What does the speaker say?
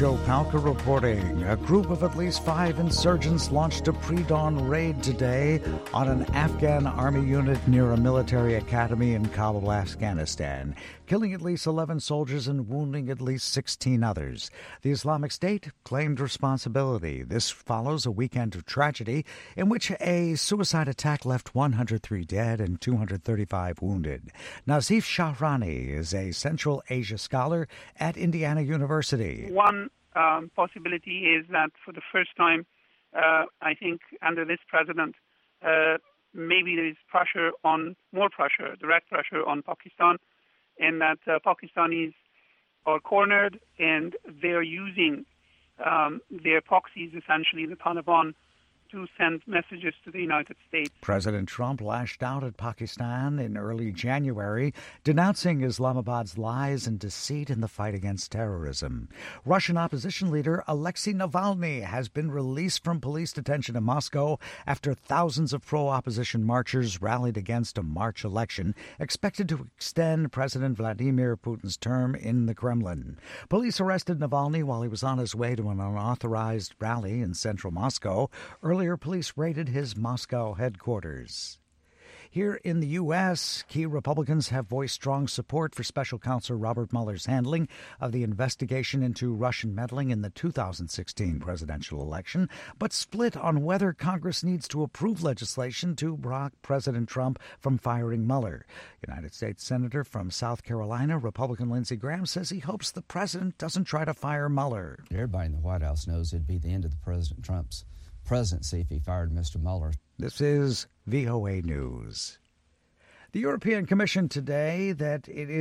Joe Palca reporting. A group of at least 5 insurgents launched a pre-dawn raid today on an Afghan army unit near a military academy in Kabul, Afghanistan, killing at least 11 soldiers and wounding at least 16 others. The Islamic State claimed responsibility. This follows a weekend of tragedy in which a suicide attack left 103 dead and 235 wounded. Nazif Shahrani is a Central Asia scholar at Indiana University. One possibility is that for the first time, I think, under this president, maybe there is direct pressure on Pakistan, and that Pakistanis are cornered and they're using their proxies, essentially the Taliban, to send messages to the United States. President Trump lashed out at Pakistan in early January, denouncing Islamabad's lies and deceit in the fight against terrorism. Russian opposition leader Alexei Navalny has been released from police detention in Moscow after thousands of pro-opposition marchers rallied against a March election expected to extend President Vladimir Putin's term in the Kremlin. Police arrested Navalny while he was on his way to an unauthorized rally in central Moscow. Earlier, police raided his Moscow headquarters. Here in the U.S., key Republicans have voiced strong support for Special Counsel Robert Mueller's handling of the investigation into Russian meddling in the 2016 presidential election, but split on whether Congress needs to approve legislation to block President Trump from firing Mueller. United States Senator from South Carolina, Republican Lindsey Graham, says he hopes the president doesn't try to fire Mueller. Everybody in the White House knows it'd be the end of the President Trump's presidency if he fired Mr. Mueller. This is VOA News. The European Commission today that it is